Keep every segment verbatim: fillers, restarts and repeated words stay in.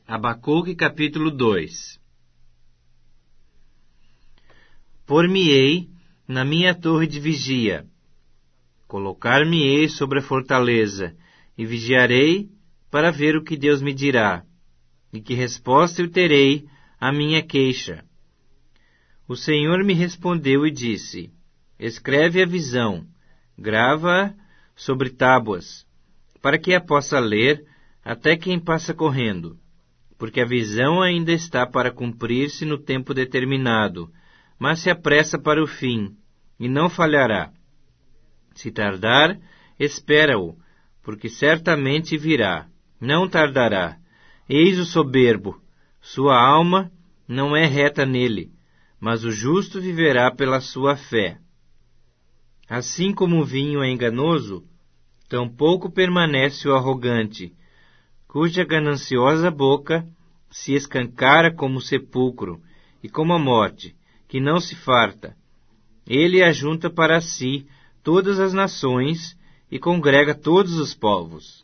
Abacuque capítulo dois. Por-me-ei na minha torre de vigia, colocar-me-ei sobre a fortaleza, e vigiarei para ver o que Deus me dirá, e que resposta eu terei à minha queixa. O Senhor me respondeu e disse: escreve a visão, grava-a sobre tábuas, para que a possa ler até quem passa correndo, porque a visão ainda está para cumprir-se no tempo determinado, mas se apressa para o fim, e não falhará. Se tardar, espera-o, porque certamente virá, não tardará. Eis o soberbo, sua alma não é reta nele, mas o justo viverá pela sua fé. Assim como o vinho é enganoso, tampouco permanece o arrogante, cuja gananciosa boca se escancara como o sepulcro, e como a morte, que não se farta. Ele ajunta para si todas as nações e congrega todos os povos.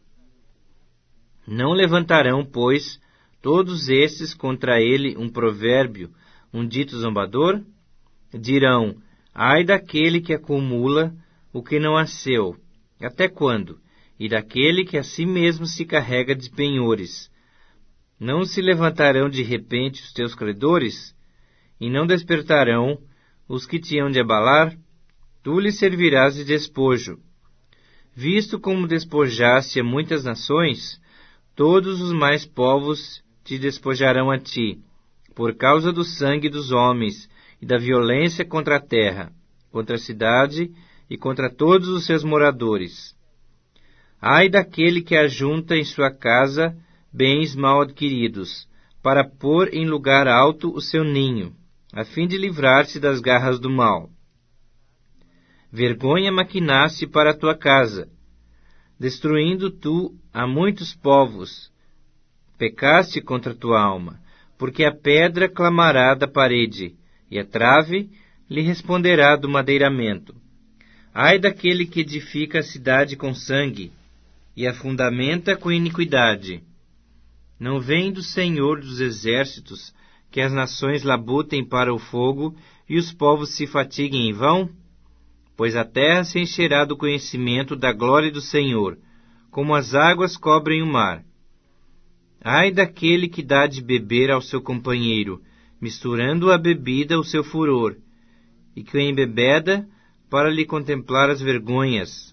Não levantarão, pois, todos estes contra ele um provérbio, um dito zombador? Dirão: ai daquele que acumula o que não é seu, até quando? E daquele que a si mesmo se carrega de penhores. Não se levantarão de repente os teus credores? E não despertarão os que te hão de abalar? Tu lhes servirás de despojo. Visto como despojaste a muitas nações, todos os mais povos te despojarão a ti, por causa do sangue dos homens e da violência contra a terra, contra a cidade e contra todos os seus moradores. Ai daquele que ajunta em sua casa bens mal adquiridos, para pôr em lugar alto o seu ninho, a fim de livrar-se das garras do mal. Vergonha maquinaste para a tua casa, destruindo tu a muitos povos. Pecaste contra tua alma, porque a pedra clamará da parede, e a trave lhe responderá do madeiramento. Ai daquele que edifica a cidade com sangue, e a fundamenta com iniquidade. Não vem do Senhor dos exércitos que as nações labutem para o fogo e os povos se fatiguem em vão? Pois a terra se encherá do conhecimento da glória do Senhor, como as águas cobrem o mar. Ai daquele que dá de beber ao seu companheiro, misturando a bebida o seu furor, e que o embebeda para lhe contemplar as vergonhas.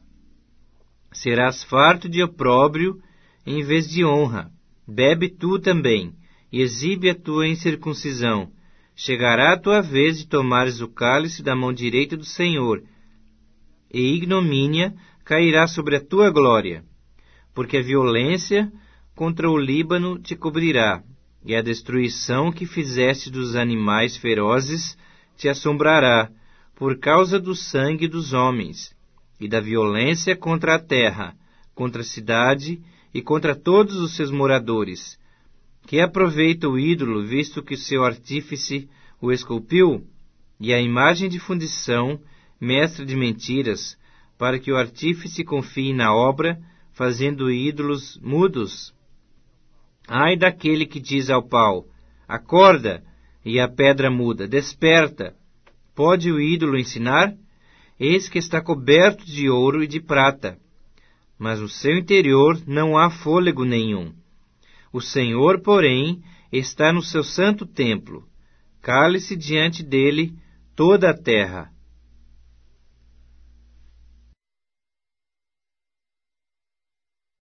Serás farto de opróbrio em vez de honra. Bebe tu também, e exibe a tua incircuncisão. Chegará a tua vez de tomares o cálice da mão direita do Senhor, e ignomínia cairá sobre a tua glória, porque a violência contra o Líbano te cobrirá, e a destruição que fizeste dos animais ferozes te assombrará, por causa do sangue dos homens, e da violência contra a terra, contra a cidade e contra todos os seus moradores. Que aproveita o ídolo, visto que seu artífice o esculpiu, e a imagem de fundição, mestre de mentiras, para que o artífice confie na obra, fazendo ídolos mudos? Ai daquele que diz ao pau: acorda, e a pedra muda: desperta. Pode o ídolo ensinar? Eis que está coberto de ouro e de prata, mas no seu interior não há fôlego nenhum. O Senhor, porém, está no seu santo templo. Cale-se diante dele toda a terra.